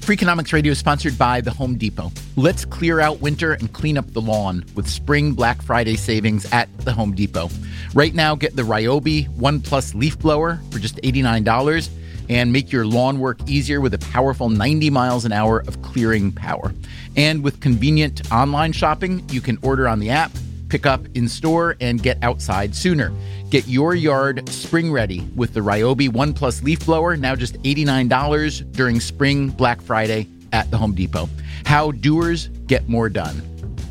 Freakonomics Radio is sponsored by The Home Depot. Let's clear out winter and clean up the lawn with spring Black Friday savings at The Home Depot. Right now, get the Ryobi One Plus leaf blower for just $89 and make your lawn work easier with a powerful 90 miles an hour of clearing power. And with convenient online shopping, you can order on the app, pick up in store, and get outside sooner. Get your yard spring ready with the Ryobi One Plus leaf blower, now just $89 during spring Black Friday at the Home Depot. How doers get more done.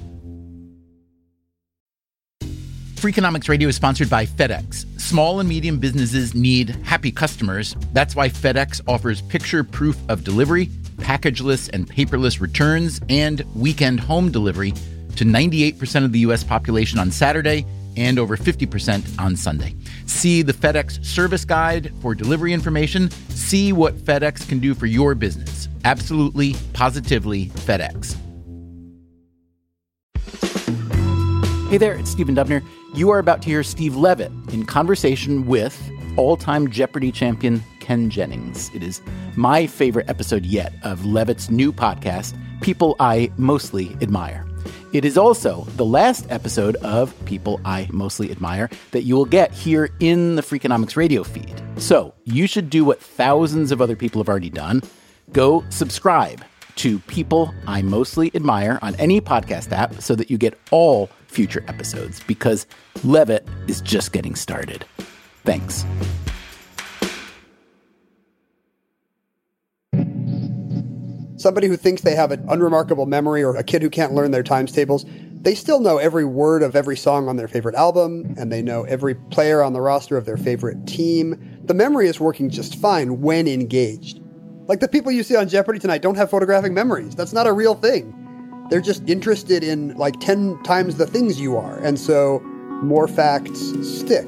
Freakonomics Radio is sponsored by FedEx. Small and medium businesses need happy customers. That's why FedEx offers picture proof of delivery, packageless and paperless returns, and weekend home delivery to 98% of the U.S. population on Saturday and over 50% on Sunday. See the FedEx service guide for delivery information. See what FedEx can do for your business. Absolutely, positively FedEx. Hey there, it's Stephen Dubner. You are about to hear Steve Levitt in conversation with all-time Jeopardy champion Ken Jennings. It is my favorite episode yet of Levitt's new podcast, People I Mostly Admire. It is also the last episode of People I Mostly Admire that you will get here in the Freakonomics Radio feed. So you should do what thousands of other people have already done. Go subscribe to People I Mostly Admire on any podcast app so that you get all future episodes, because Levitt is just getting started. Thanks. Somebody who thinks they have an unremarkable memory, or a kid who can't learn their times tables, they still know every word of every song on their favorite album, and they know every player on the roster of their favorite team. The memory is working just fine when engaged. Like the people you see on Jeopardy tonight don't have photographic memories. That's not a real thing. They're just interested in like 10 times the things you are, and so more facts stick.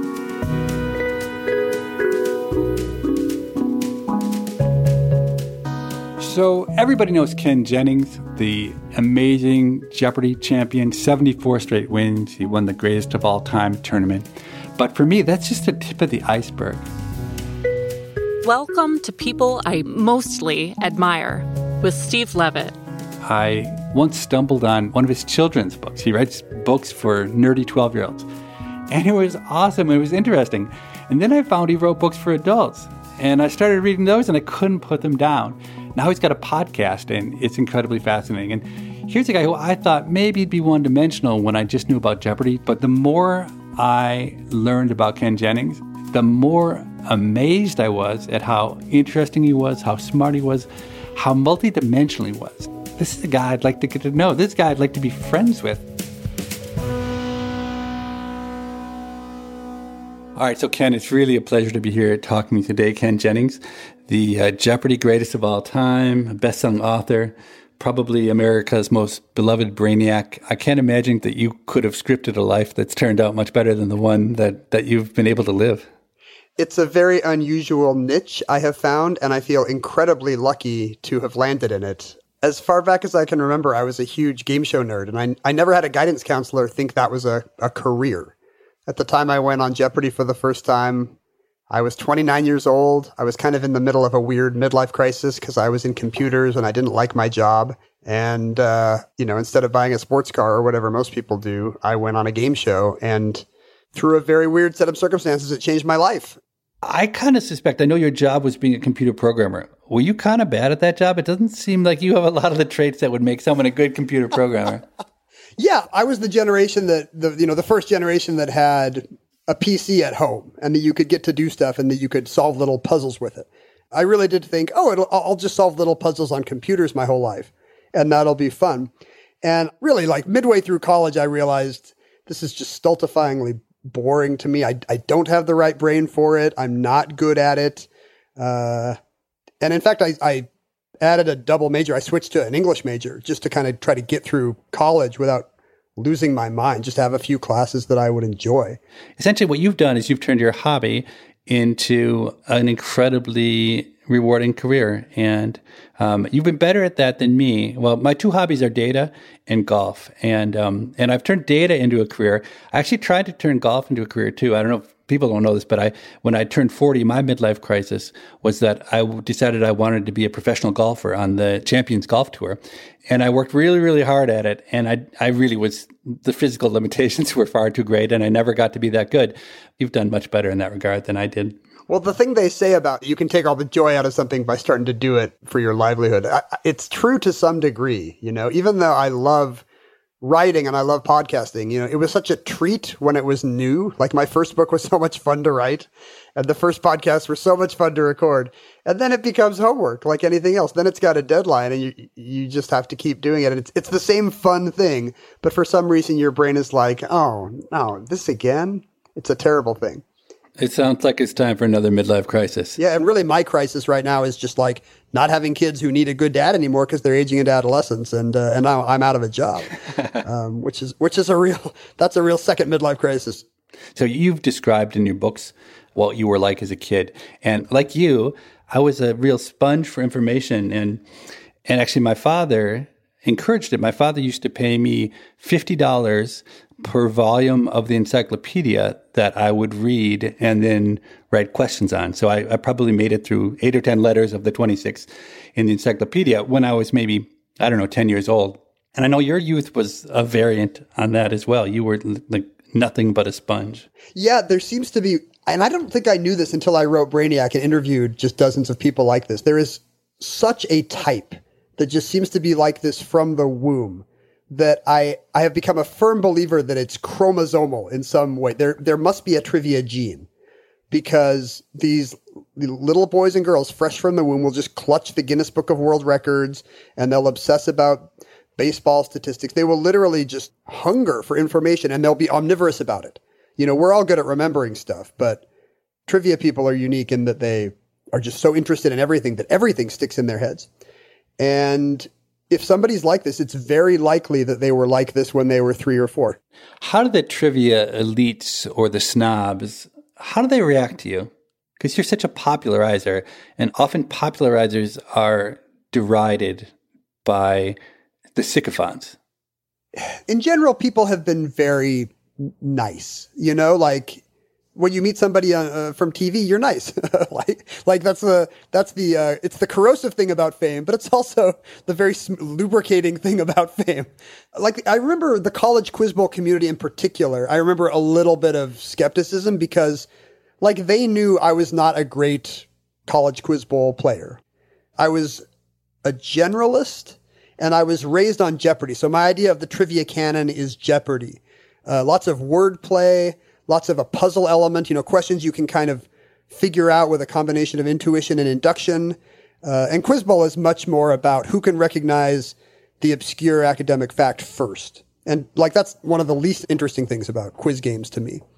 So everybody knows Ken Jennings, the amazing Jeopardy champion, 74 straight wins. He won the greatest of all time tournament. But for me, that's just the tip of the iceberg. Welcome to People I Mostly Admire with Steve Levitt. I once stumbled on one of his children's books. He writes books for nerdy 12-year-olds. And it was awesome. It was interesting. And then I found he wrote books for adults. And I started reading those, and I couldn't put them down. Now he's got a podcast, and it's incredibly fascinating. And here's a guy who I thought maybe he'd be one-dimensional when I just knew about Jeopardy. But the more I learned about Ken Jennings, the more amazed I was at how interesting he was, how smart he was, how multidimensional he was. This is a guy I'd like to get to know. This guy I'd like to be friends with. All right, so Ken, it's really a pleasure to be here talking to you today. Ken Jennings, the Jeopardy greatest of all time, a best-selling author, probably America's most beloved brainiac. I can't imagine that you could have scripted a life that's turned out much better than the one that you've been able to live. It's a very unusual niche I have found, and I feel incredibly lucky to have landed in it. As far back as I can remember, I was a huge game show nerd, and I never had a guidance counselor think that was a career. At the time I went on Jeopardy for the first time, I was 29 years old. I was kind of in the middle of a weird midlife crisis because I was in computers and I didn't like my job. And, instead of buying a sports car or whatever most people do, I went on a game show, and through a very weird set of circumstances, it changed my life. I kind of suspect, I know your job was being a computer programmer. Were you kind of bad at that job? It doesn't seem like you have a lot of the traits that would make someone a good computer programmer. Yeah, I was the generation the first generation that had a PC at home, and that you could get to do stuff, and that you could solve little puzzles with it. I really did think, I'll just solve little puzzles on computers my whole life, and that'll be fun. And really, like midway through college, I realized this is just stultifyingly boring to me. I don't have the right brain for it. I'm not good at it. And in fact, I added a double major. I switched to an English major just to kind of try to get through college without losing my mind, just have a few classes that I would enjoy. Essentially, what you've done is you've turned your hobby into an incredibly rewarding career. And you've been better at that than me. Well, my two hobbies are data and golf. And I've turned data into a career. I actually tried to turn golf into a career too. I don't know if people don't know this, but when I turned 40, my midlife crisis was that I decided I wanted to be a professional golfer on the Champions Golf Tour. And I worked really, really hard at it. And I really was, the physical limitations were far too great, and I never got to be that good. You've done much better in that regard than I did. Well, the thing they say about you can take all the joy out of something by starting to do it for your livelihood. It's true to some degree, even though I love writing and I love podcasting, it was such a treat when it was new. Like my first book was so much fun to write and the first podcasts were so much fun to record. And then it becomes homework like anything else. Then it's got a deadline and you just have to keep doing it. And it's the same fun thing, but for some reason your brain is like, oh no, this again? It's a terrible thing. It sounds like it's time for another midlife crisis. Yeah, and really my crisis right now is just like not having kids who need a good dad anymore because they're aging into adolescence, and now I'm out of a job, which is a real second midlife crisis. So you've described in your books what you were like as a kid, and like you, I was a real sponge for information, and actually my father encouraged it. My father used to pay me $50 per volume of the encyclopedia that I would read and then write questions on. So I probably made it through 8 or 10 letters of the 26 in the encyclopedia when I was maybe, 10 years old. And I know your youth was a variant on that as well. You were like nothing but a sponge. Yeah, there seems to be, and I don't think I knew this until I wrote Brainiac and interviewed just dozens of people like this. There is such a type that just seems to be like this from the womb, that I have become a firm believer that it's chromosomal in some way. There must be a trivia gene, because these little boys and girls fresh from the womb will just clutch the Guinness Book of World Records and they'll obsess about baseball statistics. They will literally just hunger for information and they'll be omnivorous about it. We're all good at remembering stuff, but trivia people are unique in that they are just so interested in everything that everything sticks in their heads. And if somebody's like this, it's very likely that they were like this when they were 3 or 4. How do the trivia elites or the snobs, how do they react to you? Because you're such a popularizer, and often popularizers are derided by the sycophants. In general, people have been very nice, like when you meet somebody from TV, you're nice. like that's the it's the corrosive thing about fame, but it's also the very lubricating thing about fame. Like I remember the college quiz bowl community in particular. I remember a little bit of skepticism because like they knew I was not a great college quiz bowl player. I was a generalist and I was raised on Jeopardy. So my idea of the trivia canon is Jeopardy. Lots of wordplay, lots of a puzzle element, questions you can kind of figure out with a combination of intuition and induction. And Quiz Bowl is much more about who can recognize the obscure academic fact first. And like that's one of the least interesting things about quiz games to me.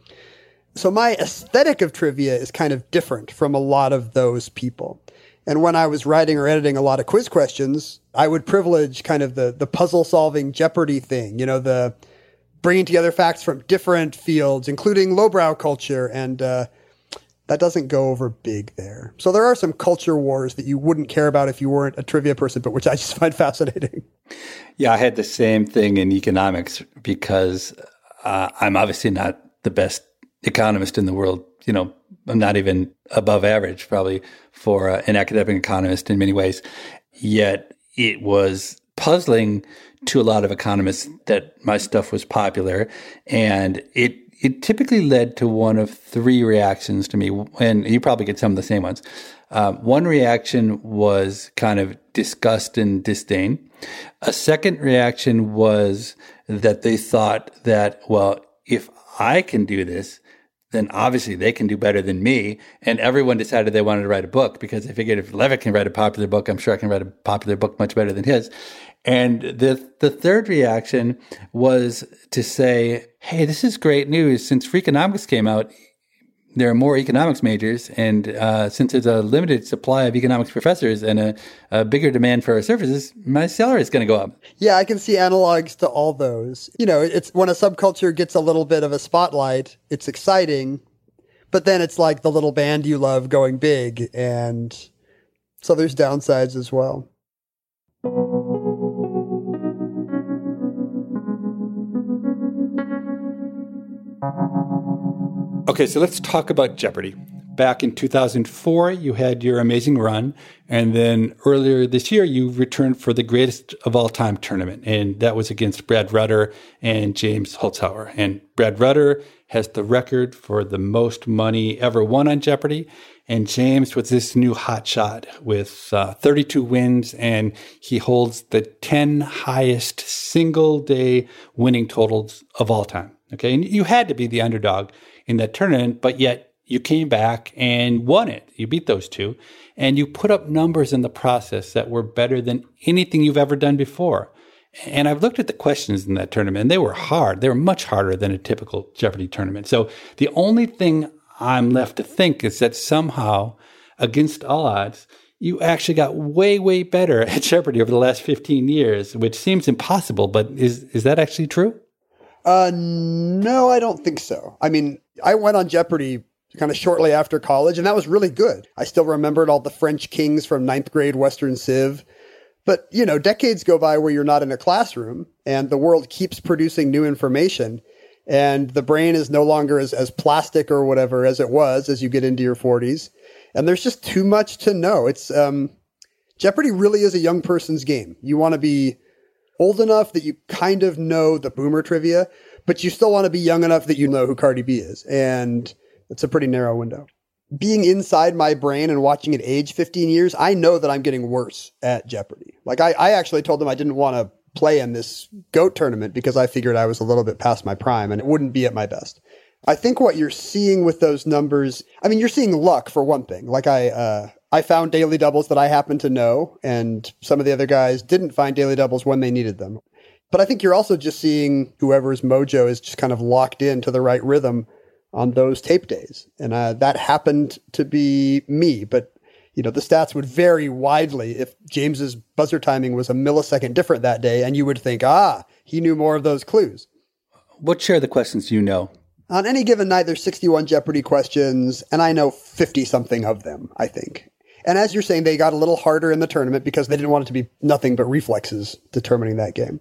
So my aesthetic of trivia is kind of different from a lot of those people. And when I was writing or editing a lot of quiz questions, I would privilege kind of the puzzle solving Jeopardy thing, the bringing together facts from different fields, including lowbrow culture, and that doesn't go over big there. So there are some culture wars that you wouldn't care about if you weren't a trivia person, but which I just find fascinating. Yeah, I had the same thing in economics because I'm obviously not the best economist in the world. I'm not even above average probably for an academic economist in many ways. Yet it was puzzling to a lot of economists that my stuff was popular, and it typically led to one of 3 reactions to me, and you probably get some of the same ones. One reaction was kind of disgust and disdain. A second reaction was that they thought that, well, if I can do this, then obviously they can do better than me. And everyone decided they wanted to write a book because they figured if Levitt can write a popular book, I'm sure I can write a popular book much better than his. And the third reaction was to say, hey, this is great news. Since Freakonomics came out, there are more economics majors. And since there's a limited supply of economics professors and a bigger demand for our services, my salary is going to go up. Yeah, I can see analogs to all those. It's when a subculture gets a little bit of a spotlight, it's exciting. But then it's like the little band you love going big. And so there's downsides as well. Okay, so let's talk about Jeopardy! Back in 2004, you had your amazing run. And then earlier this year, you returned for the greatest of all time tournament. And that was against Brad Rutter and James Holzhauer. And Brad Rutter has the record for the most money ever won on Jeopardy! And James was this new hotshot with 32 wins. And he holds the 10 highest single day winning totals of all time. Okay. And you had to be the underdog in that tournament, but yet you came back and won it. You beat those two, and you put up numbers in the process that were better than anything you've ever done before. And I've looked at the questions in that tournament, and they were hard. They were much harder than a typical Jeopardy! Tournament. So the only thing I'm left to think is that somehow, against all odds, you actually got way, way better at Jeopardy! Over the last 15 years, which seems impossible, but is that actually true? No, I don't think so. I mean, I went on Jeopardy! Kind of shortly after college, and that was really good. I still remembered all the French kings from 9th grade Western Civ. But, decades go by where you're not in a classroom, and the world keeps producing new information, and the brain is no longer as plastic or whatever as it was as you get into your 40s. And there's just too much to know. It's Jeopardy! Really is a young person's game. You want to be old enough that you kind of know the boomer trivia, but you still want to be young enough that you know who Cardi B is. And it's a pretty narrow window. Being inside my brain and watching it age 15 years, I know that I'm getting worse at Jeopardy! Like I actually told them I didn't want to play in this GOAT tournament because I figured I was a little bit past my prime and it wouldn't be at my best. I think what you're seeing with those numbers, I mean, you're seeing luck for one thing. Like I found daily doubles that I happen to know, and some of the other guys didn't find daily doubles when they needed them. But I think you're also just seeing whoever's mojo is just kind of locked into the right rhythm on those tape days. And that happened to be me. But, the stats would vary widely if James's buzzer timing was a millisecond different that day, and you would think, he knew more of those clues. What share of the questions do you know? On any given night, there's 61 Jeopardy! Questions, and I know 50-something of them, I think. And as you're saying, they got a little harder in the tournament because they didn't want it to be nothing but reflexes determining that game.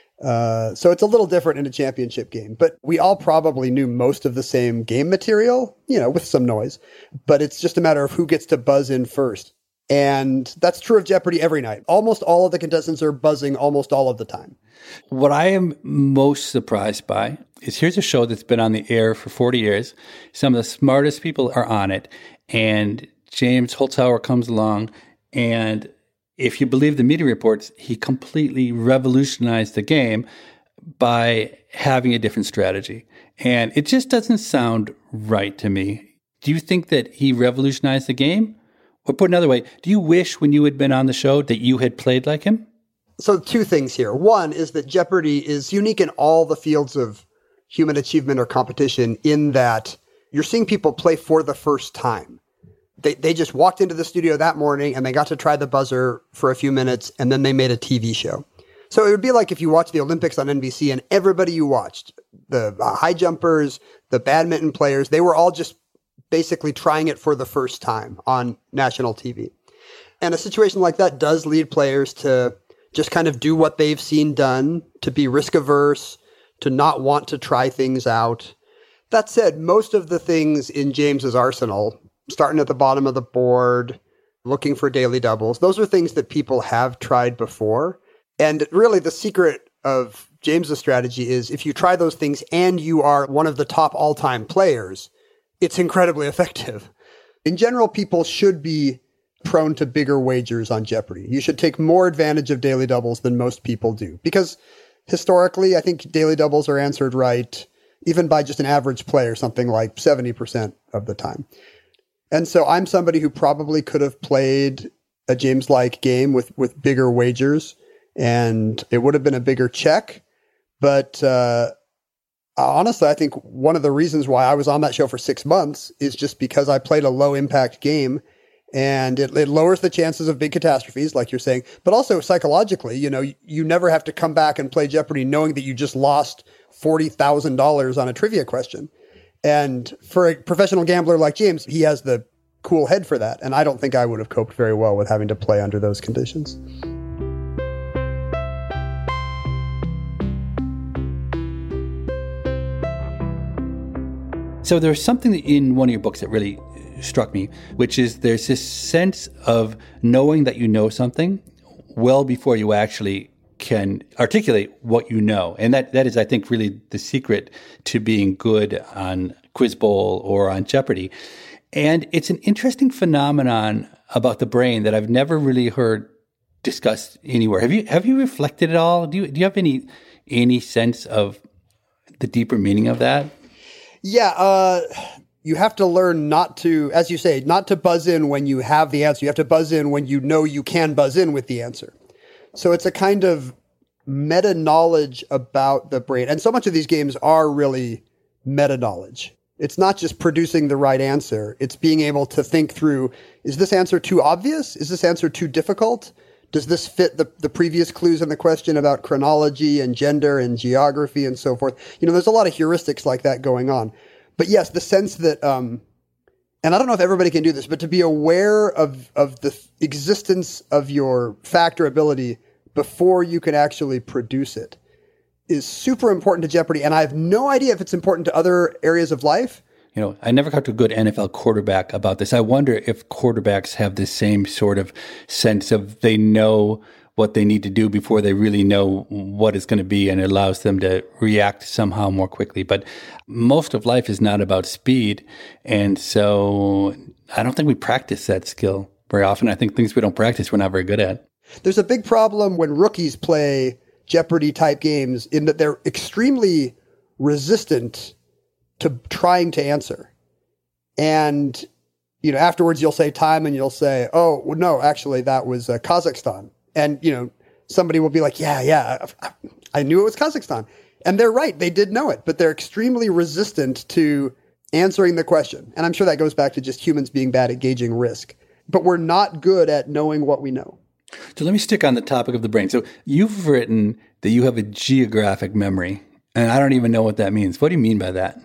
So it's a little different in a championship game, but we all probably knew most of the same game material, with some noise, but it's just a matter of who gets to buzz in first. And that's true of Jeopardy! Every night. Almost all of the contestants are buzzing almost all of the time. What I am most surprised by is here's a show that's been on the air for 40 years. Some of the smartest people are on it, and James Holzhauer comes along, and if you believe the media reports, he completely revolutionized the game by having a different strategy. And it just doesn't sound right to me. Do you think that he revolutionized the game? Or put another way, do you wish when you had been on the show that you had played like him? So two things here. One is that Jeopardy! Is unique in all the fields of human achievement or competition in that you're seeing people play for the first time. They just walked into the studio that morning and they got to try the buzzer for a few minutes, and then they made a TV show. So it would be like if you watched the Olympics on NBC and everybody you watched, the high jumpers, the badminton players, they were all just basically trying it for the first time on national TV. And a situation like that does lead players to just kind of do what they've seen done, to be risk averse, to not want to try things out. That said, most of the things in James's arsenal, starting at the bottom of the board, looking for daily doubles, those are things that people have tried before. And really the secret of James's strategy is if you try those things and you are one of the top all-time players, it's incredibly effective. In general, people should be prone to bigger wagers on Jeopardy! You should take more advantage of daily doubles than most people do. Because historically, I think daily doubles are answered right, even by just an average player, something like 70% of the time. And so I'm somebody who probably could have played a James-like game with bigger wagers, and it would have been a bigger check. But honestly, I think one of the reasons why I was on that show for 6 months is just because I played a low-impact game, and it lowers the chances of big catastrophes, like you're saying. But also psychologically, you never have to come back and play Jeopardy! Knowing that you just lost $40,000 on a trivia question. And for a professional gambler like James, he has the cool head for that. And I don't think I would have coped very well with having to play under those conditions. So so there's something in one of your books that really struck me, which is there's this sense of knowing that you know something well before you actually can articulate what you know. And that is, I think, really the secret to being good on Quiz Bowl or on Jeopardy! And it's an interesting phenomenon about the brain that I've never really heard discussed anywhere. Have you reflected at all? Do you have any sense of the deeper meaning of that? Yeah, you have to learn not to, as you say, not to buzz in when you have the answer. You have to buzz in when you know you can buzz in with the answer. So it's a kind of meta-knowledge about the brain. And so much of these games are really meta-knowledge. It's not just producing the right answer. It's being able to think through, is this answer too obvious? Is this answer too difficult? Does this fit the previous clues in the question about chronology and gender and geography and so forth? There's a lot of heuristics like that going on. But yes, the sense that, and I don't know if everybody can do this, but to be aware of the existence of your fact or ability before you can actually produce it is super important to Jeopardy! And I have no idea if it's important to other areas of life. I never got to a good NFL quarterback about this. I wonder if quarterbacks have the same sort of sense of they know what they need to do before they really know what it's going to be, and it allows them to react somehow more quickly. But most of life is not about speed. And so I don't think we practice that skill very often. I think things we don't practice, we're not very good at. There's a big problem when rookies play Jeopardy! Type games in that they're extremely resistant to trying to answer. And, afterwards you'll say time and you'll say, oh, well, no, actually that was Kazakhstan. And, somebody will be like, yeah, I knew it was Kazakhstan. And they're right. They did know it, but they're extremely resistant to answering the question. And I'm sure that goes back to just humans being bad at gauging risk. But we're not good at knowing what we know. So let me stick on the topic of the brain. So you've written that you have a geographic memory, and I don't even know what that means. What do you mean by that?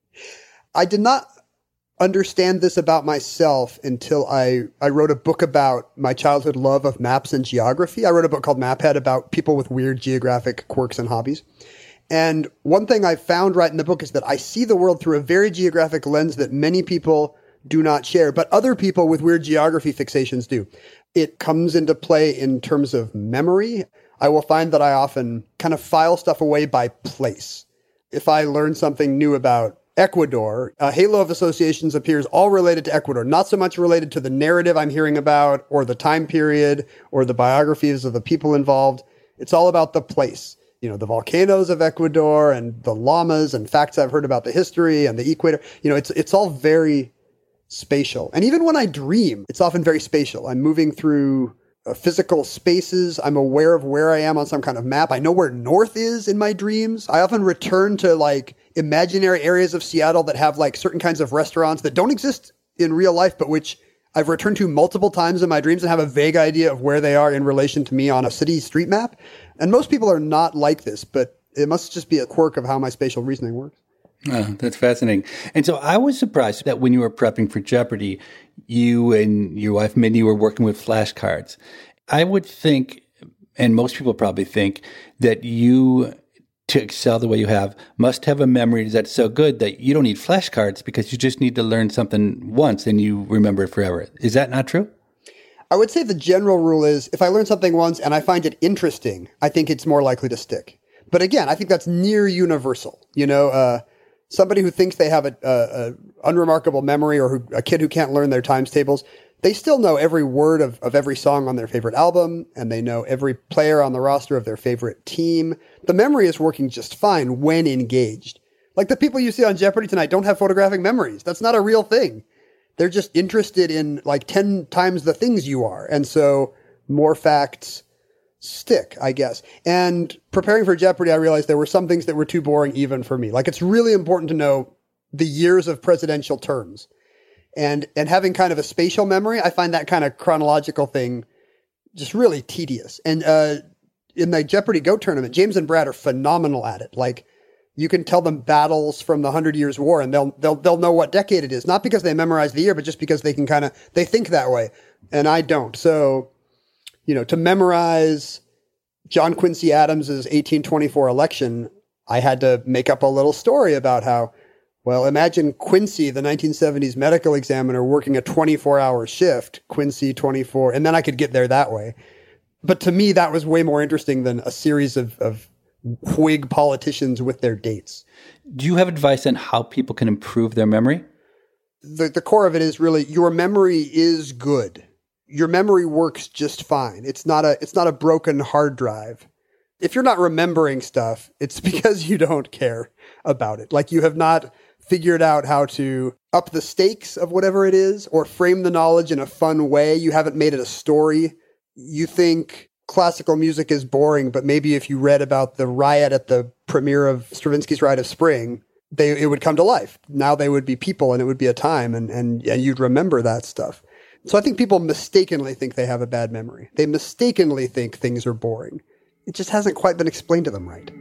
I did not understand this about myself until I wrote a book about my childhood love of maps and geography. I wrote a book called Maphead about people with weird geographic quirks and hobbies. And one thing I found right in the book is that I see the world through a very geographic lens that many people do not share, but other people with weird geography fixations do. It comes into play in terms of memory. I will find that I often kind of file stuff away by place. If I learn something new about Ecuador, a halo of associations appears all related to Ecuador, not so much related to the narrative I'm hearing about or the time period or the biographies of the people involved. It's all about the place. The volcanoes of Ecuador and the llamas and facts I've heard about the history and the equator. It's all very spatial. And even when I dream, it's often very spatial. I'm moving through physical spaces. I'm aware of where I am on some kind of map. I know where north is in my dreams. I often return to imaginary areas of Seattle that have certain kinds of restaurants that don't exist in real life, but which I've returned to multiple times in my dreams and have a vague idea of where they are in relation to me on a city street map. And most people are not like this, but it must just be a quirk of how my spatial reasoning works. Oh, that's fascinating. And so I was surprised that when you were prepping for Jeopardy, you and your wife, Mindy, were working with flashcards. I would think, and most people probably think, that you, to excel the way you have, must have a memory that's so good that you don't need flashcards because you just need to learn something once and you remember it forever. Is that not true? I would say the general rule is if I learn something once and I find it interesting, I think it's more likely to stick. But again, I think that's near universal. Somebody who thinks they have a unremarkable memory or a kid who can't learn their times tables, they still know every word of every song on their favorite album, and they know every player on the roster of their favorite team. The memory is working just fine when engaged. Like the people you see on Jeopardy tonight don't have photographic memories. That's not a real thing. They're just interested in 10 times the things you are. And so more facts stick, I guess. And preparing for Jeopardy, I realized there were some things that were too boring even for me. It's really important to know the years of presidential terms. And having kind of a spatial memory, I find that kind of chronological thing just really tedious. And in the Jeopardy Go tournament, James and Brad are phenomenal at it. You can tell them battles from the 100 Years' War and they'll know what decade it is. Not because they memorize the year, but just because they can they think that way. And I don't. So, to memorize John Quincy Adams's 1824 election, I had to make up a little story about how Well, imagine Quincy, the 1970s medical examiner, working a 24-hour shift, Quincy 24, and then I could get there that way. But to me, that was way more interesting than a series of Whig politicians with their dates. Do you have advice on how people can improve their memory? The core of it is really your memory is good. Your memory works just fine. It's not a broken hard drive. If you're not remembering stuff, it's because you don't care about it. Like you have not figured out how to up the stakes of whatever it is or frame the knowledge in a fun way. You haven't made it a story. You think classical music is boring, but maybe if you read about the riot at the premiere of Stravinsky's Rite of Spring, it would come to life. Now they would be people and it would be a time and you'd remember that stuff. So I think people mistakenly think they have a bad memory. They mistakenly think things are boring. It just hasn't quite been explained to them right.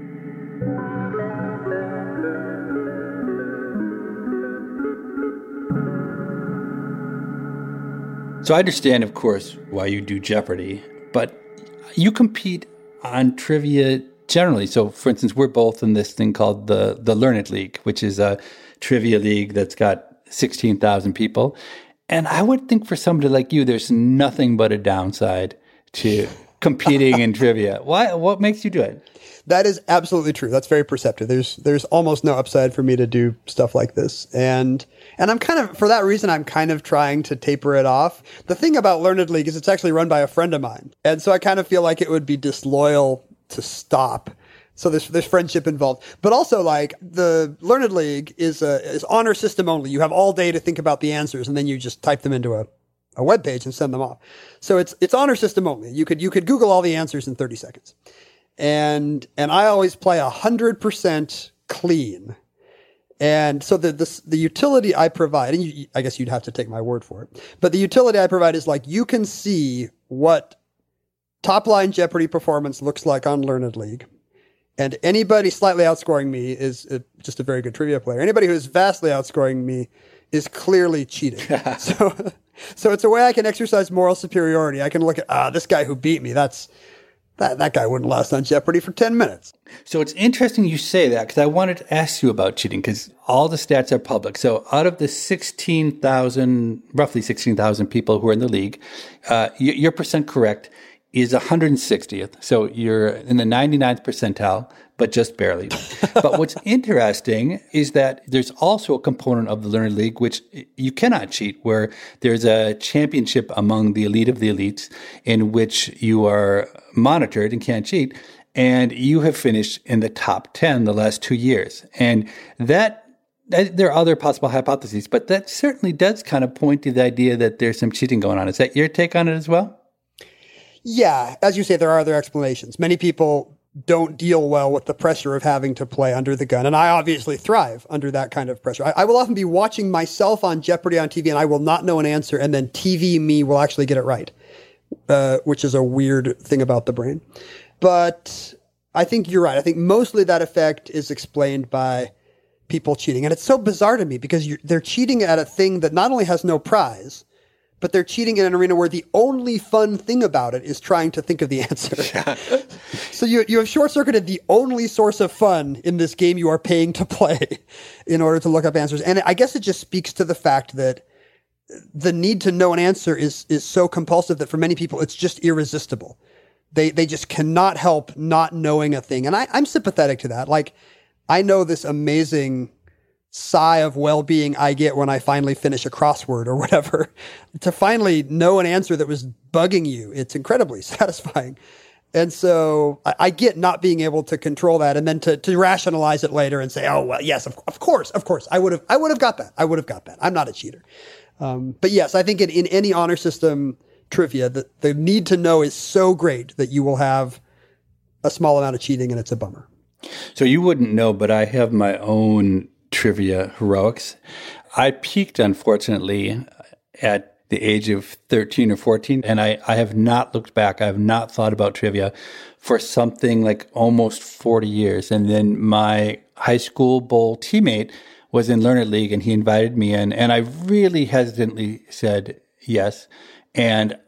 So I understand, of course, why you do Jeopardy, but you compete on trivia generally. So, for instance, we're both in this thing called the Learned League, which is a trivia league that's got 16,000 people. And I would think for somebody like you, there's nothing but a downside to competing in trivia. Why? What makes you do it? That is absolutely true. That's very perceptive. There's almost no upside for me to do stuff like this. And I'm kind of, for that reason, I'm kind of trying to taper it off. The thing about Learned League is it's actually run by a friend of mine. And so I kind of feel like it would be disloyal to stop. So there's friendship involved. But also, like, the Learned League is honor system only. You have all day to think about the answers, and then you just type them into a web page and send them off. So it's honor system only. You could Google all the answers in 30 seconds. And I always play 100% clean. And so the utility I provide, and I guess you'd have to take my word for it, but the utility I provide is like, you can see what top line Jeopardy performance looks like on Learned League. And anybody slightly outscoring me is just a very good trivia player. Anybody who is vastly outscoring me is clearly cheating. So it's a way I can exercise moral superiority. I can look at, this guy who beat me, that guy wouldn't last on Jeopardy for 10 minutes. So it's interesting you say that, because I wanted to ask you about cheating, because all the stats are public. So out of the roughly 16,000 people who are in the league, your percent correct is 160th. So you're in the 99th percentile, but just barely. But what's interesting is that there's also a component of the Learned League which you cannot cheat, where there's a championship among the elite of the elites in which you are monitored and can't cheat. And you have finished in the top 10 the last 2 years. And that there are other possible hypotheses, but that certainly does kind of point to the idea that there's some cheating going on. Is that your take on it as well? Yeah, as you say, there are other explanations. Many people don't deal well with the pressure of having to play under the gun. And I obviously thrive under that kind of pressure. I will often be watching myself on Jeopardy on TV and I will not know an answer, and then TV me will actually get it right, which is a weird thing about the brain. But I think you're right. I think mostly that effect is explained by people cheating. And it's so bizarre to me because they're cheating at a thing that not only has no prize, but they're cheating in an arena where the only fun thing about it is trying to think of the answer. Yeah. So you have short-circuited the only source of fun in this game you are paying to play in order to look up answers. And I guess it just speaks to the fact that the need to know an answer is so compulsive that for many people it's just irresistible. They just cannot help not knowing a thing. And I'm sympathetic to that. Like, I know this amazing sigh of well-being I get when I finally finish a crossword or whatever. To finally know an answer that was bugging you, it's incredibly satisfying. And so I get not being able to control that, and then to rationalize it later and say, oh, well, yes, of course. I would have got that. I'm not a cheater. But yes, I think in any honor system trivia, the need to know is so great that you will have a small amount of cheating, and it's a bummer. So you wouldn't know, but I have my own trivia heroics. I peaked, unfortunately, at the age of 13 or 14, and I have not looked back. I have not thought about trivia for something like almost 40 years. And then my high school bowl teammate was in Learned League, and he invited me in, and I really hesitantly said yes. And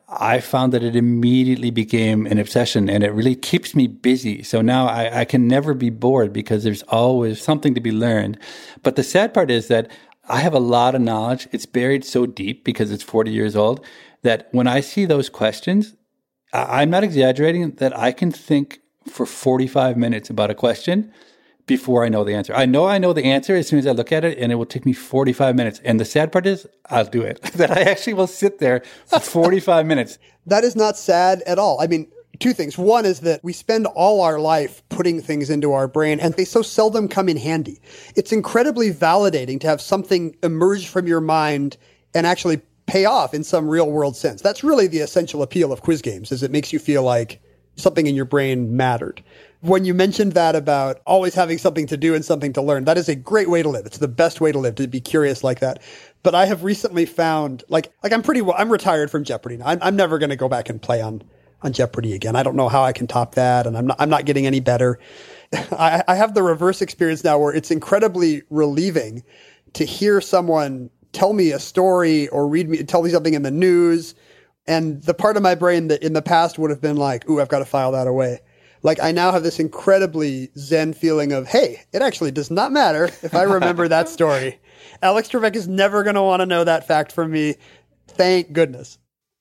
I found that it immediately became an obsession, and it really keeps me busy. So now I can never be bored because there's always something to be learned. But the sad part is that I have a lot of knowledge. It's buried so deep because it's 40 years old that when I see those questions, I'm not exaggerating, that I can think for 45 minutes about a question before I know the answer. I know the answer as soon as I look at it, and it will take me 45 minutes. And the sad part is I'll do it, that I actually will sit there for 45 minutes. That is not sad at all. I mean, two things. One is that we spend all our life putting things into our brain, and they so seldom come in handy. It's incredibly validating to have something emerge from your mind and actually pay off in some real world sense. That's really the essential appeal of quiz games, is it makes you feel like something in your brain mattered. When you mentioned that about always having something to do and something to learn, that is a great way to live. It's the best way to live, to be curious like that. But I have recently found, I'm retired from Jeopardy now. I'm never going to go back and play on Jeopardy again. I don't know how I can top that, and I'm not getting any better. I have the reverse experience now where it's incredibly relieving to hear someone tell me a story or tell me something in the news. And the part of my brain that in the past would have been like, ooh, I've got to file that away. Like, I now have this incredibly zen feeling of, hey, it actually does not matter if I remember that story. Alex Trebek is never going to want to know that fact from me. Thank goodness.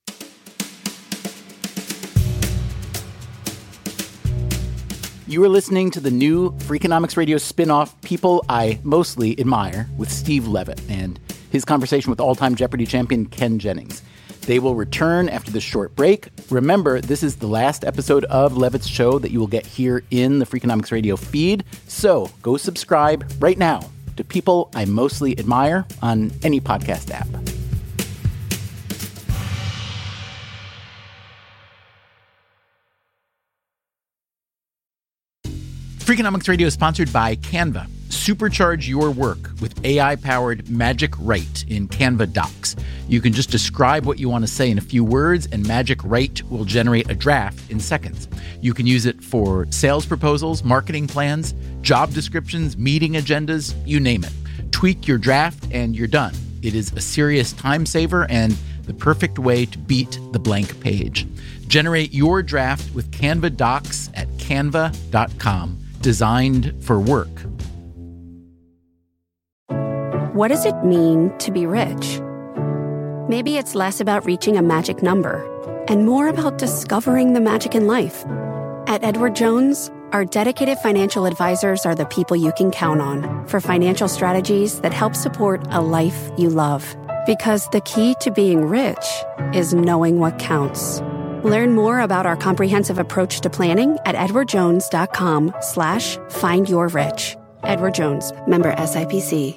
You are listening to the new Freakonomics Radio spin-off, People I Mostly Admire, with Steve Levitt and his conversation with all-time Jeopardy champion Ken Jennings. They will return after this short break. Remember, this is the last episode of Levitt's show that you will get here in the Freakonomics Radio feed. So go subscribe right now to People I Mostly Admire on any podcast app. Freakonomics Radio is sponsored by Canva. Supercharge your work with AI-powered Magic Write in Canva Docs. You can just describe what you want to say in a few words, and Magic Write will generate a draft in seconds. You can use it for sales proposals, marketing plans, job descriptions, meeting agendas, you name it. Tweak your draft and you're done. It is a serious time saver and the perfect way to beat the blank page. Generate your draft with Canva Docs at canva.com. Designed for work. What does it mean to be rich? Maybe it's less about reaching a magic number and more about discovering the magic in life. At Edward Jones, our dedicated financial advisors are the people you can count on for financial strategies that help support a life you love. Because the key to being rich is knowing what counts. Learn more about our comprehensive approach to planning at edwardjones.com/findyourrich. Edward Jones, member SIPC.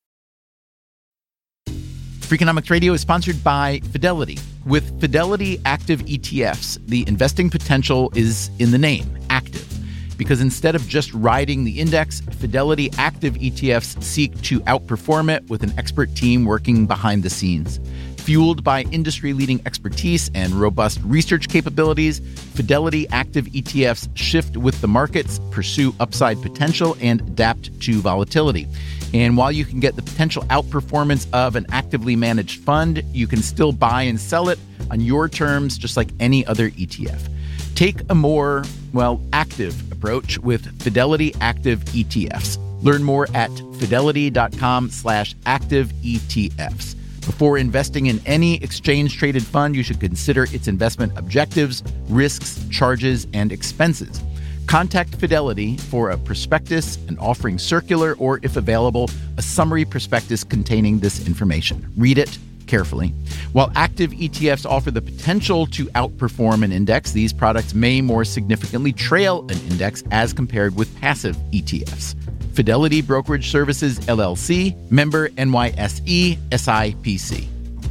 Freakonomics Radio is sponsored by Fidelity. With Fidelity Active ETFs, the investing potential is in the name, active. Because instead of just riding the index, Fidelity Active ETFs seek to outperform it with an expert team working behind the scenes. Fueled by industry-leading expertise and robust research capabilities, Fidelity Active ETFs shift with the markets, pursue upside potential, and adapt to volatility. And while you can get the potential outperformance of an actively managed fund, you can still buy and sell it on your terms, just like any other ETF. Take a more, active approach with Fidelity Active ETFs. Learn more at fidelity.com/active ETFs. Before investing in any exchange-traded fund, you should consider its investment objectives, risks, charges, and expenses. Contact Fidelity for a prospectus, an offering circular, or, if available, a summary prospectus containing this information. Read it carefully. While active ETFs offer the potential to outperform an index, these products may more significantly trail an index as compared with passive ETFs. Fidelity Brokerage Services, LLC, member NYSE, SIPC.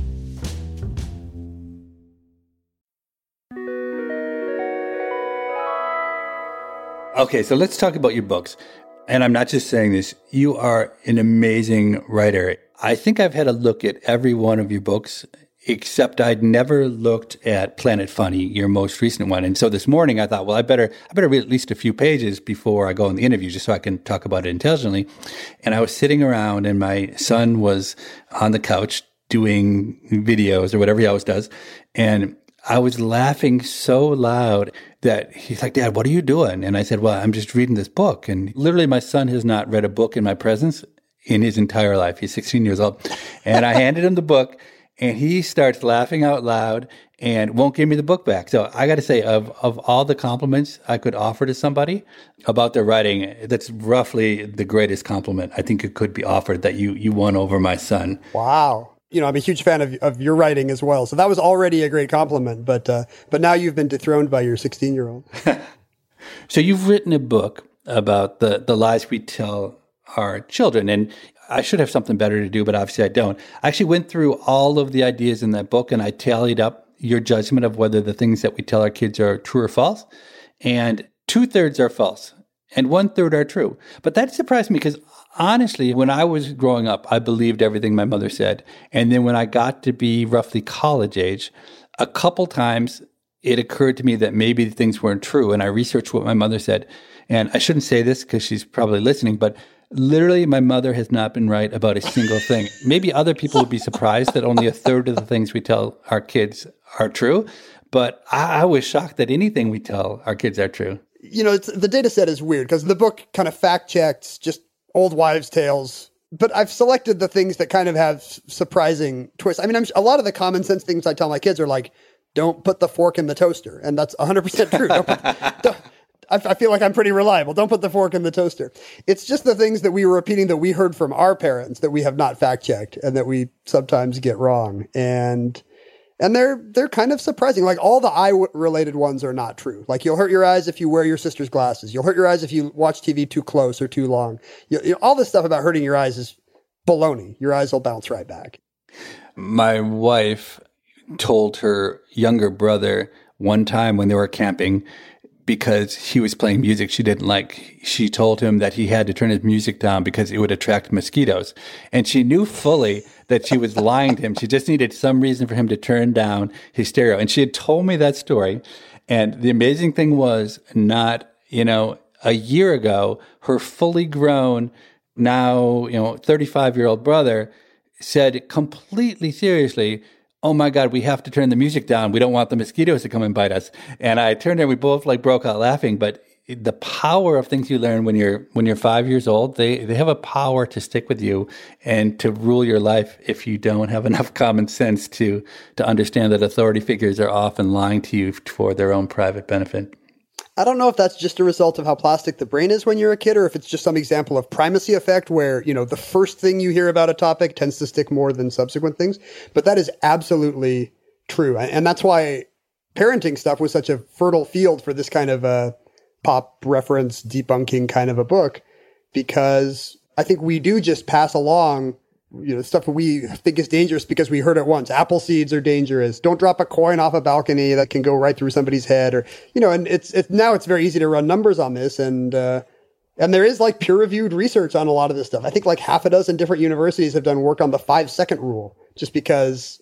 Okay, so let's talk about your books. And I'm not just saying this. You are an amazing writer. I think I've had a look at every one of your books, except I'd never looked at Planet Funny, your most recent one. And so this morning I thought, well, I better read at least a few pages before I go on the interview, just so I can talk about it intelligently. And I was sitting around, and my son was on the couch doing videos or whatever he always does. And I was laughing so loud that he's like, Dad, what are you doing? And I said, well, I'm just reading this book. And literally my son has not read a book in my presence in his entire life. He's 16 years old. And I handed him the book and he starts laughing out loud and won't give me the book back. So I got to say, of all the compliments I could offer to somebody about their writing, that's roughly the greatest compliment I think it could be offered, that you won over my son. Wow. You know, I'm a huge fan of your writing as well. So that was already a great compliment, but now you've been dethroned by your 16-year-old. So you've written a book about the lies we tell our children, and I should have something better to do, but obviously I don't. I actually went through all of the ideas in that book, and I tallied up your judgment of whether the things that we tell our kids are true or false, and 2/3 are false, and 1/3 are true. But that surprised me because honestly, when I was growing up, I believed everything my mother said. And then when I got to be roughly college age, a couple times it occurred to me that maybe the things weren't true. And I researched what my mother said. And I shouldn't say this because she's probably listening, but literally my mother has not been right about a single thing. Maybe other people would be surprised that only 1/3 of the things we tell our kids are true. But I was shocked that anything we tell our kids are true. You know, the data set is weird because the book kind of fact checks just old wives' tales, but I've selected the things that kind of have surprising twists. I mean, a lot of the common sense things I tell my kids are like, don't put the fork in the toaster. And that's 100% true. I feel like I'm pretty reliable. Don't put the fork in the toaster. It's just the things that we were repeating that we heard from our parents that we have not fact checked and that we sometimes get wrong. And they're kind of surprising. Like all the eye-related ones are not true. Like you'll hurt your eyes if you wear your sister's glasses. You'll hurt your eyes if you watch TV too close or too long. All this stuff about hurting your eyes is baloney. Your eyes will bounce right back. My wife told her younger brother one time when they were camping, because he was playing music she didn't like, she told him that he had to turn his music down because it would attract mosquitoes. And she knew fully that she was lying to him. She just needed some reason for him to turn down his stereo. And she had told me that story. And the amazing thing was, not, a year ago, her fully grown, now, 35-year-old brother said completely seriously, oh my God, we have to turn the music down. We don't want the mosquitoes to come and bite us. And I turned and we both broke out laughing. But the power of things you learn when you're 5 years old, they have a power to stick with you and to rule your life if you don't have enough common sense to understand that authority figures are often lying to you for their own private benefit. I don't know if that's just a result of how plastic the brain is when you're a kid, or if it's just some example of primacy effect where, the first thing you hear about a topic tends to stick more than subsequent things. But that is absolutely true. And that's why parenting stuff was such a fertile field for this kind of a pop reference debunking kind of a book, because I think we do just pass along stuff that we think is dangerous because we heard it once. Apple seeds are dangerous. Don't drop a coin off a balcony that can go right through somebody's head, or, and it's now it's very easy to run numbers on this. And there is peer reviewed research on a lot of this stuff. I think half a dozen different universities have done work on the 5-second rule just because,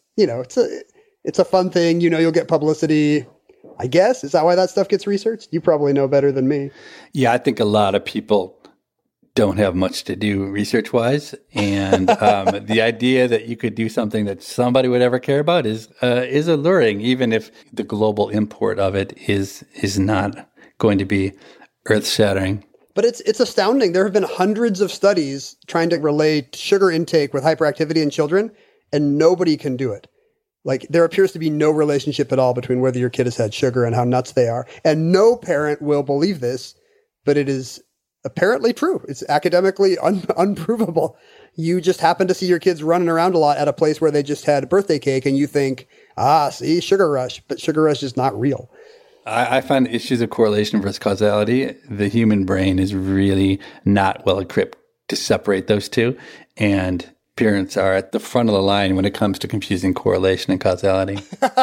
it's a fun thing. You'll get publicity, I guess. Is that why that stuff gets researched? You probably know better than me. Yeah, I think a lot of people don't have much to do research-wise, and the idea that you could do something that somebody would ever care about is alluring, even if the global import of it is not going to be earth-shattering. But it's astounding. There have been hundreds of studies trying to relate sugar intake with hyperactivity in children, and nobody can do it. There appears to be no relationship at all between whether your kid has had sugar and how nuts they are. And no parent will believe this, but it is apparently true. It's academically unprovable. You just happen to see your kids running around a lot at a place where they just had a birthday cake and you think, see, sugar rush. But sugar rush is not real. I find issues of correlation versus causality, the human brain is really not well equipped to separate those two. And parents are at the front of the line when it comes to confusing correlation and causality.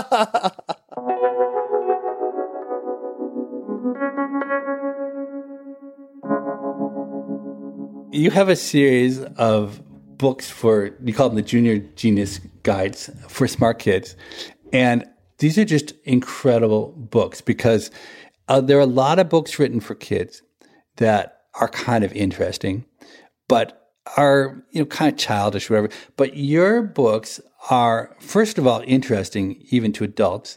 You have a series of books you call them the Junior Genius Guides for smart kids. And these are just incredible books because there are a lot of books written for kids that are kind of interesting, but are, kind of childish or whatever. But your books are, first of all, interesting even to adults.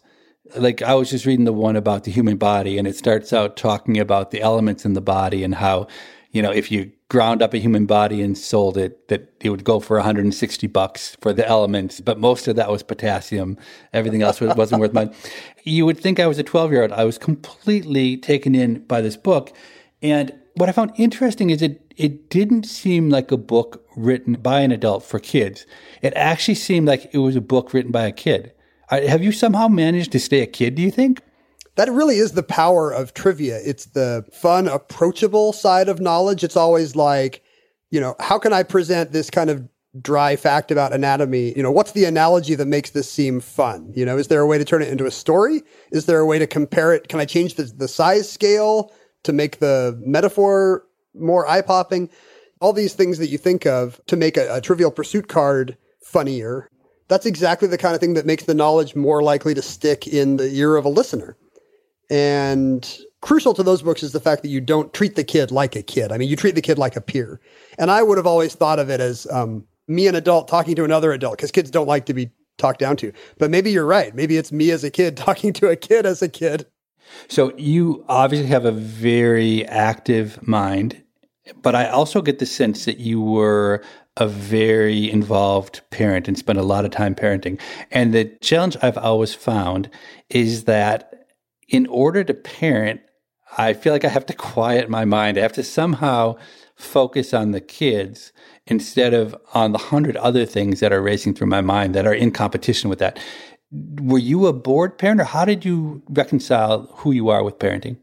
Like I was just reading the one about the human body, and it starts out talking about the elements in the body and how, if you ground up a human body and sold it, that it would go for $160 for the elements, but most of that was potassium. Everything else wasn't worth much. You would think I was a 12-year-old. I was completely taken in by this book. And what I found interesting is it didn't seem like a book written by an adult for kids. It actually seemed like it was a book written by a kid. Have you somehow managed to stay a kid, do you think? That really is the power of trivia. It's the fun, approachable side of knowledge. It's always like, how can I present this kind of dry fact about anatomy? What's the analogy that makes this seem fun? Is there a way to turn it into a story? Is there a way to compare it? Can I change the size scale to make the metaphor more eye-popping? All these things that you think of to make a Trivial Pursuit card funnier. That's exactly the kind of thing that makes the knowledge more likely to stick in the ear of a listener. And crucial to those books is the fact that you don't treat the kid like a kid. I mean, you treat the kid like a peer. And I would have always thought of it as me, an adult, talking to another adult, because kids don't like to be talked down to. But maybe you're right. Maybe it's me as a kid talking to a kid as a kid. So you obviously have a very active mind, but I also get the sense that you were a very involved parent and spent a lot of time parenting. And the challenge I've always found is that in order to parent, I feel like I have to quiet my mind. I have to somehow focus on the kids instead of on the 100 other things that are racing through my mind that are in competition with that. Were you a bored parent, or how did you reconcile who you are with parenting?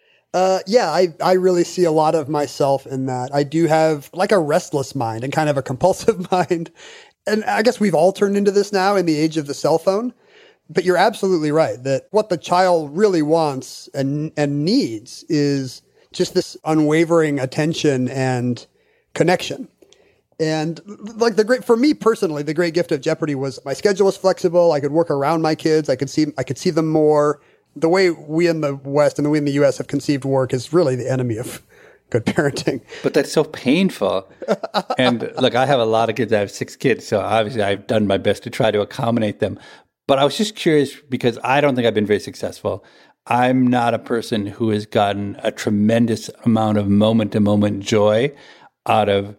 I really see a lot of myself in that. I do have like a restless mind and kind of a compulsive mind. And I guess we've all turned into this now in the age of the cell phone. But you're absolutely right that what the child really wants and needs is just this unwavering attention and connection. And like for me personally, the great gift of Jeopardy was my schedule was flexible. I could work around my kids. I could see them more. The way we in the West and the way in the US have conceived work is really the enemy of good parenting. But that's so painful. And look, I have a lot of kids. I have 6 kids. So obviously I've done my best to try to accommodate them. But I was just curious because I don't think I've been very successful. I'm not a person who has gotten a tremendous amount of moment-to-moment joy out of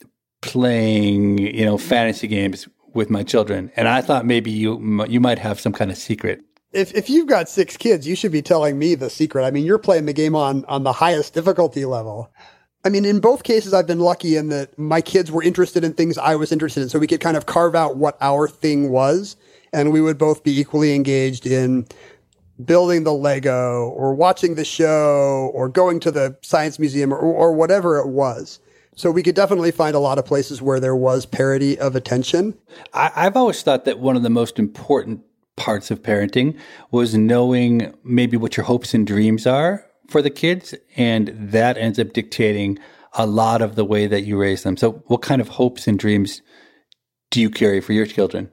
playing, fantasy games with my children. And I thought maybe you might have some kind of secret. If you've got 6 kids, you should be telling me the secret. I mean, you're playing the game on the highest difficulty level. I mean, in both cases, I've been lucky in that my kids were interested in things I was interested in. So we could kind of carve out what our thing was. And we would both be equally engaged in building the Lego or watching the show or going to the science museum or whatever it was. So we could definitely find a lot of places where there was parity of attention. I've always thought that one of the most important parts of parenting was knowing maybe what your hopes and dreams are for the kids. And that ends up dictating a lot of the way that you raise them. So what kind of hopes and dreams do you carry for your children?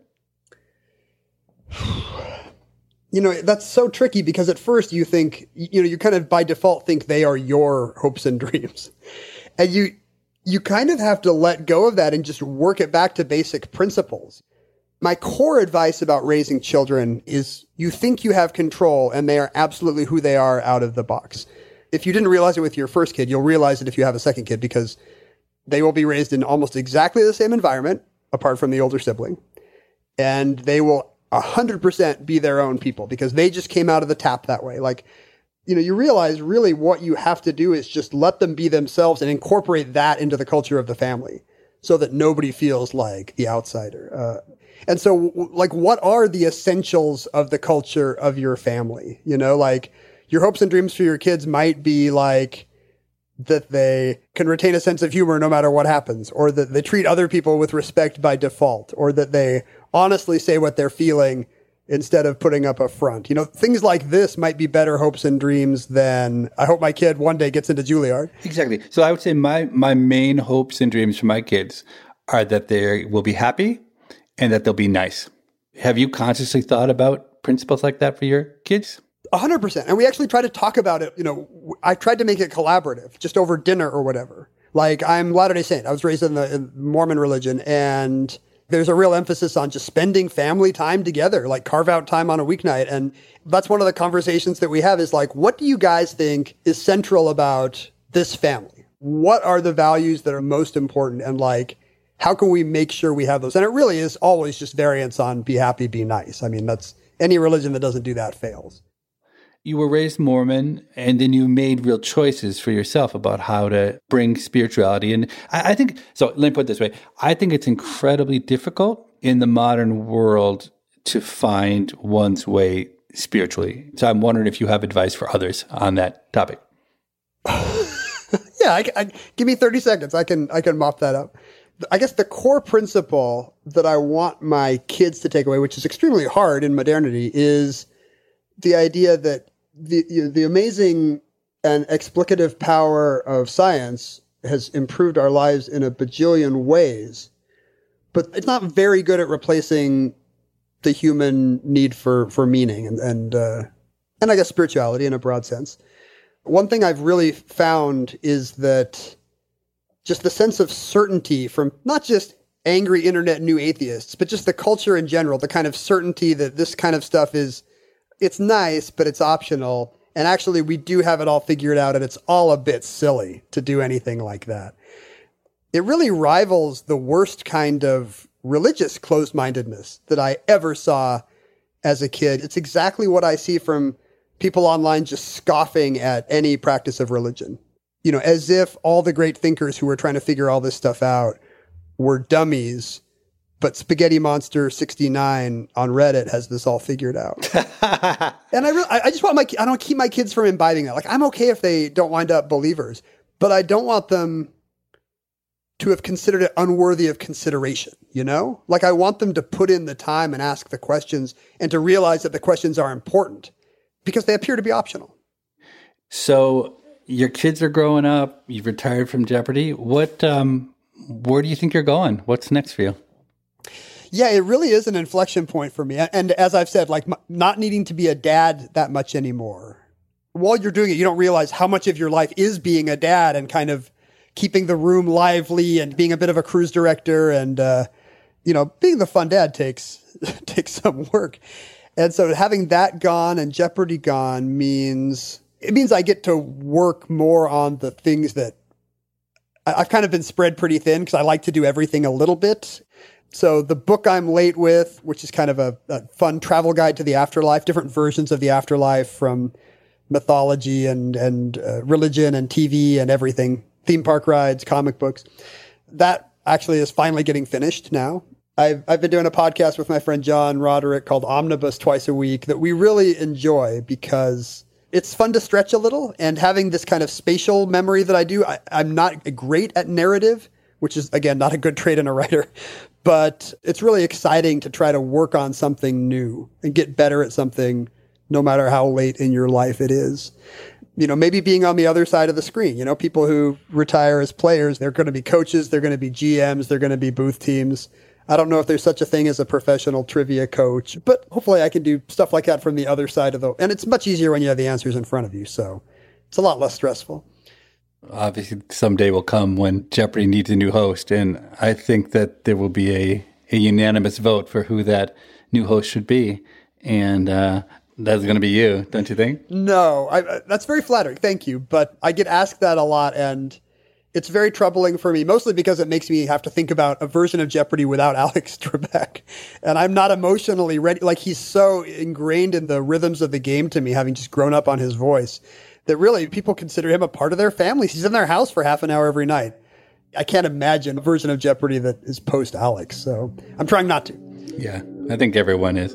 That's so tricky because at first you think, you kind of by default think they are your hopes and dreams. And you kind of have to let go of that and just work it back to basic principles. My core advice about raising children is you think you have control and they are absolutely who they are out of the box. If you didn't realize it with your first kid, you'll realize it if you have a second kid because they will be raised in almost exactly the same environment apart from the older sibling. And they will 100% be their own people because they just came out of the tap that way. Like, you realize really what you have to do is just let them be themselves and incorporate that into the culture of the family so that nobody feels like the outsider. And so like, what are the essentials of the culture of your family? Like your hopes and dreams for your kids might be like that they can retain a sense of humor no matter what happens, or that they treat other people with respect by default, or that they honestly say what they're feeling instead of putting up a front. Things like this might be better hopes and dreams than I hope my kid one day gets into Juilliard. Exactly. So I would say my main hopes and dreams for my kids are that they will be happy and that they'll be nice. Have you consciously thought about principles like that for your kids? 100%. And we actually try to talk about it. I tried to make it collaborative, just over dinner or whatever. Like I'm Latter-day Saint. I was raised in the Mormon religion, and There's a real emphasis on just spending family time together, like carve out time on a weeknight. And that's one of the conversations that we have is like, what do you guys think is central about this family? What are the values that are most important? And like, how can we make sure we have those? And it really is always just variants on be happy, be nice. I mean, that's any religion that doesn't do that fails. You were raised Mormon, and then you made real choices for yourself about how to bring spirituality. And I think, so let me put it this way. I think it's incredibly difficult in the modern world to find one's way spiritually. So I'm wondering if you have advice for others on that topic. Yeah, give me 30 seconds. I can mop that up. I guess the core principle that I want my kids to take away, which is extremely hard in modernity, is the idea that the amazing and explicative power of science has improved our lives in a bajillion ways, but it's not very good at replacing the human need for meaning and I guess spirituality in a broad sense. One thing I've really found is that just the sense of certainty from not just angry internet new atheists, but just the culture in general, the kind of certainty that this kind of stuff it's nice, but it's optional. And actually, we do have it all figured out, and it's all a bit silly to do anything like that. It really rivals the worst kind of religious closed-mindedness that I ever saw as a kid. It's exactly what I see from people online just scoffing at any practice of religion. You know, as if all the great thinkers who were trying to figure all this stuff out were dummies. But Spaghetti Monster 69 on Reddit has this all figured out. And I just want I don't keep my kids from imbibing that. Like, I'm okay if they don't wind up believers, but I don't want them to have considered it unworthy of consideration, you know? Like, I want them to put in the time and ask the questions and to realize that the questions are important because they appear to be optional. So your kids are growing up, you've retired from Jeopardy. Where do you think you're going? What's next for you? Yeah, it really is an inflection point for me. And as I've said, like not needing to be a dad that much anymore. While you're doing it, you don't realize how much of your life is being a dad and kind of keeping the room lively and being a bit of a cruise director. And, being the fun dad takes some work. And so having that gone and Jeopardy gone means I get to work more on the things that I've kind of been spread pretty thin because I like to do everything a little bit. So the book I'm late with, which is kind of a fun travel guide to the afterlife, different versions of the afterlife from mythology and religion and TV and everything, theme park rides, comic books. That actually is finally getting finished now. I've been doing a podcast with my friend John Roderick called Omnibus twice a week that we really enjoy because it's fun to stretch a little, and having this kind of spatial memory that I do, I'm not great at narrative, which is, again, not a good trait in a writer, but it's really exciting to try to work on something new and get better at something no matter how late in your life it is. You know, maybe being on the other side of the screen, you know, people who retire as players, they're going to be coaches, they're going to be GMs, they're going to be booth teams. I don't know if there's such a thing as a professional trivia coach, but hopefully I can do stuff like that from the other side of and it's much easier when you have the answers in front of you. So it's a lot less stressful. Obviously, someday will come when Jeopardy needs a new host. And I think that there will be a unanimous vote for who that new host should be. And that's going to be you, don't you think? No, that's very flattering. Thank you. But I get asked that a lot, and it's very troubling for me, mostly because it makes me have to think about a version of Jeopardy without Alex Trebek. And I'm not emotionally ready. Like, he's so ingrained in the rhythms of the game to me, having just grown up on his voice, that really people consider him a part of their families. He's in their house for half an hour every night. I can't imagine a version of Jeopardy that is post-Alex. So I'm trying not to. Yeah, I think everyone is.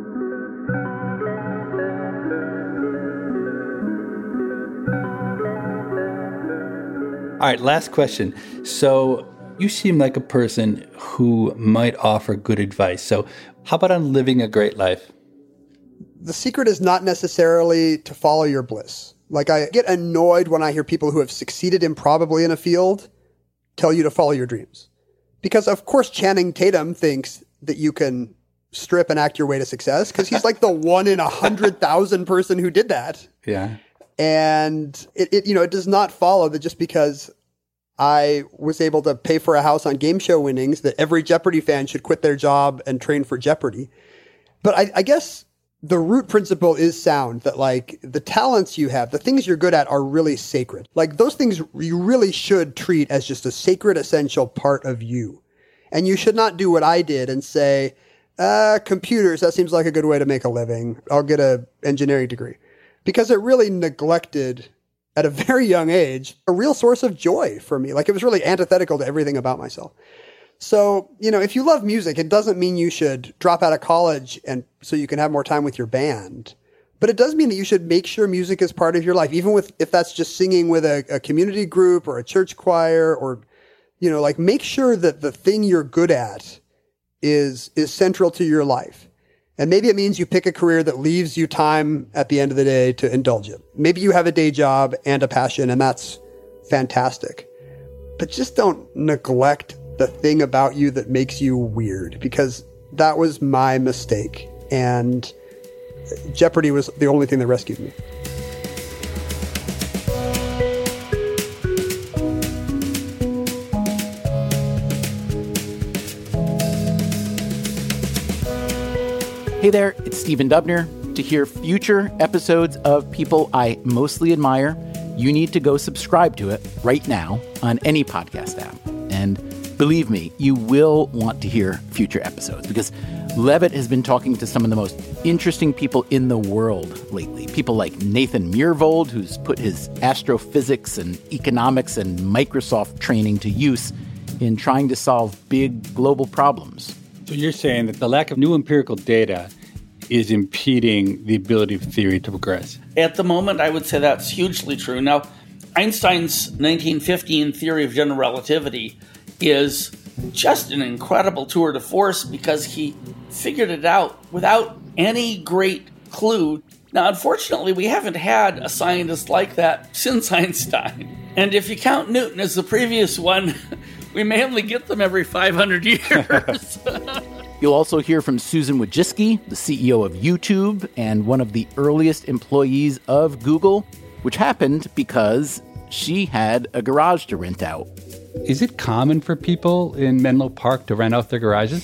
All right, last question. So you seem like a person who might offer good advice. So how about on living a great life? The secret is not necessarily to follow your bliss. Like, I get annoyed when I hear people who have succeeded improbably in a field tell you to follow your dreams. Because, of course, Channing Tatum thinks that you can strip and act your way to success because he's like the 1 in 100,000 person who did that. Yeah. And it does not follow that just because I was able to pay for a house on game show winnings, that every Jeopardy fan should quit their job and train for Jeopardy. But I guess the root principle is sound, that like the talents you have, the things you're good at are really sacred. Like those things you really should treat as just a sacred, essential part of you. And you should not do what I did and say, computers, that seems like a good way to make a living. I'll get an engineering degree. Because it really neglected, at a very young age, a real source of joy for me. Like it was really antithetical to everything about myself. So, if you love music, it doesn't mean you should drop out of college and so you can have more time with your band. But it does mean that you should make sure music is part of your life, even if that's just singing with a community group or a church choir, or, make sure that the thing you're good at is central to your life. And maybe it means you pick a career that leaves you time at the end of the day to indulge it. Maybe you have a day job and a passion, and that's fantastic. But just don't neglect the thing about you that makes you weird, because that was my mistake. And Jeopardy was the only thing that rescued me. Hey there, it's Stephen Dubner. To hear future episodes of People I Mostly Admire, you need to go subscribe to it right now on any podcast app. And believe me, you will want to hear future episodes, because Levitt has been talking to some of the most interesting people in the world lately. People like Nathan Myhrvold, who's put his astrophysics and economics and Microsoft training to use in trying to solve big global problems. So you're saying that the lack of new empirical data is impeding the ability of theory to progress? At the moment, I would say that's hugely true. Now, Einstein's 1915 theory of general relativity is just an incredible tour de force, because he figured it out without any great clue. Now, unfortunately, we haven't had a scientist like that since Einstein. And if you count Newton as the previous one, we may only get them every 500 years. You'll also hear from Susan Wojcicki, the CEO of YouTube and one of the earliest employees of Google, which happened because she had a garage to rent out. Is it common for people in Menlo Park to rent out their garages?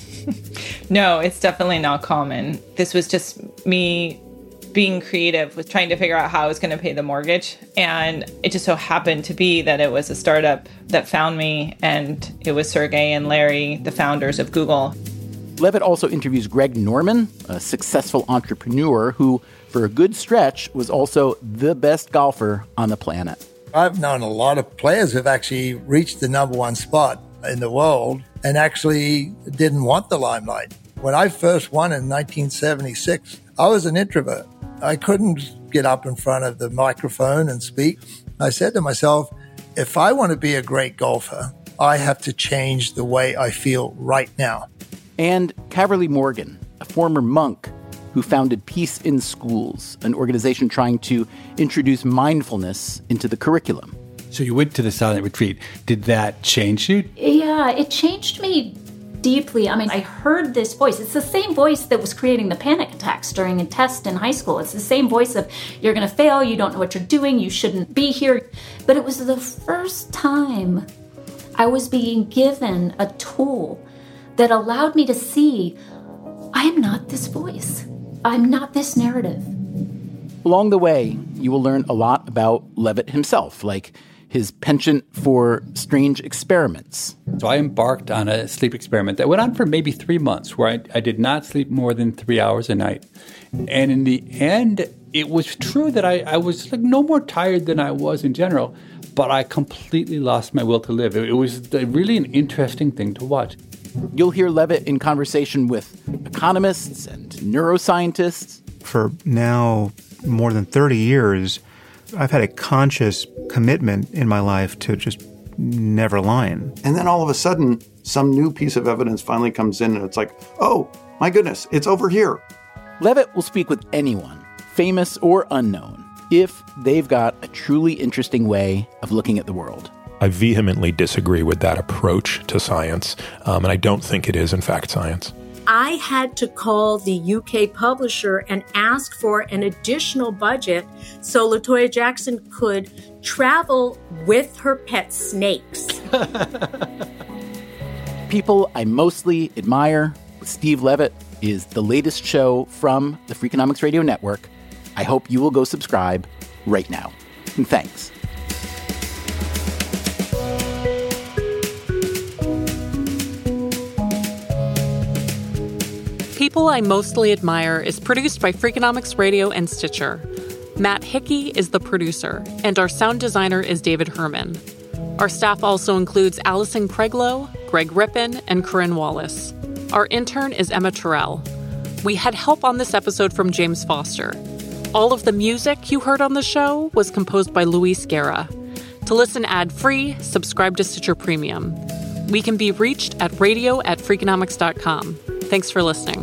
No, it's definitely not common. This was just me being creative with trying to figure out how I was going to pay the mortgage. And it just so happened to be that it was a startup that found me, and it was Sergey and Larry, the founders of Google. Levitt also interviews Greg Norman, a successful entrepreneur who, for a good stretch, was also the best golfer on the planet. I've known a lot of players who've actually reached the number one spot in the world and actually didn't want the limelight. When I first won in 1976, I was an introvert. I couldn't get up in front of the microphone and speak. I said to myself, if I want to be a great golfer, I have to change the way I feel right now. And Caverly Morgan, a former monk who founded Peace in Schools, an organization trying to introduce mindfulness into the curriculum. So you went to the silent retreat. Did that change you? Yeah, it changed me deeply. I mean, I heard this voice. It's the same voice that was creating the panic attacks during a test in high school. It's the same voice of, you're going to fail, you don't know what you're doing, you shouldn't be here. But it was the first time I was being given a tool that allowed me to see, I am not this voice. I'm not this narrative. Along the way, you will learn a lot about Levitt himself, like his penchant for strange experiments. So I embarked on a sleep experiment that went on for maybe 3 months, where I did not sleep more than 3 hours a night. And in the end, it was true that I was like no more tired than I was in general, but I completely lost my will to live. It was really an interesting thing to watch. You'll hear Levitt in conversation with economists and neuroscientists. For now more than 30 years, I've had a conscious commitment in my life to just never lying. And then all of a sudden, some new piece of evidence finally comes in and it's like, oh, my goodness, it's over here. Levitt will speak with anyone, famous or unknown, if they've got a truly interesting way of looking at the world. I vehemently disagree with that approach to science, and I don't think it is, in fact, science. I had to call the UK publisher and ask for an additional budget so LaToya Jackson could travel with her pet snakes. People I Mostly Admire with Steve Levitt is the latest show from the Freakonomics Radio Network. I hope you will go subscribe right now. And thanks. People I Mostly Admire is produced by Freakonomics Radio and Stitcher. Matt Hickey is the producer, and our sound designer is David Herman. Our staff also includes Allison Craiglow, Greg Rippin, and Corinne Wallace. Our intern is Emma Terrell. We had help on this episode from James Foster. All of the music you heard on the show was composed by Luis Guerra. To listen ad-free, subscribe to Stitcher Premium. We can be reached at radio@freakonomics.com. Thanks for listening.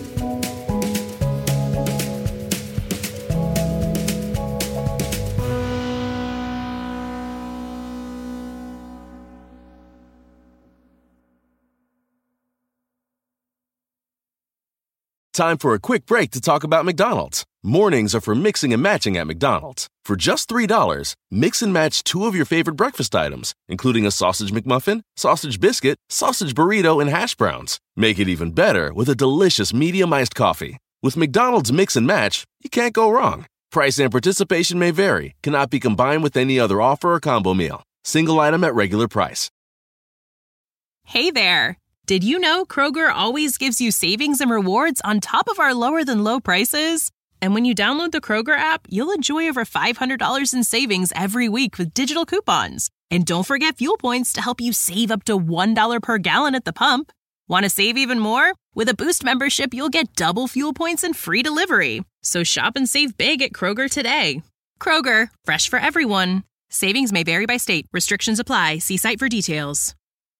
Time for a quick break to talk about McDonald's. Mornings are for mixing and matching at McDonald's. For just $3, mix and match 2 of your favorite breakfast items, including a sausage McMuffin, sausage biscuit, sausage burrito, and hash browns. Make it even better with a delicious medium iced coffee. With McDonald's Mix and Match, you can't go wrong. Price and participation may vary, cannot be combined with any other offer or combo meal. Single item at regular price. Hey there! Did you know Kroger always gives you savings and rewards on top of our lower-than-low prices? And when you download the Kroger app, you'll enjoy over $500 in savings every week with digital coupons. And don't forget fuel points to help you save up to $1 per gallon at the pump. Want to save even more? With a Boost membership, you'll get double fuel points and free delivery. So shop and save big at Kroger today. Kroger, fresh for everyone. Savings may vary by state. Restrictions apply. See site for details.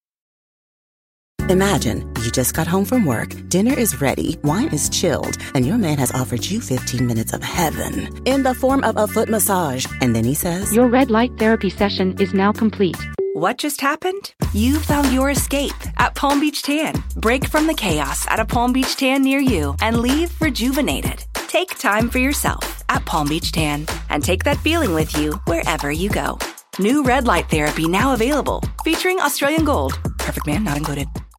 Imagine you just got home from work, dinner is ready, wine is chilled, and your man has offered you 15 minutes of heaven in the form of a foot massage. And then he says, "Your red light therapy session is now complete." What just happened? You found your escape at Palm Beach Tan. Break from the chaos at a Palm Beach Tan near you and leave rejuvenated. Take time for yourself at Palm Beach Tan and take that feeling with you wherever you go. New red light therapy now available, featuring Australian Gold. Perfect Man not included.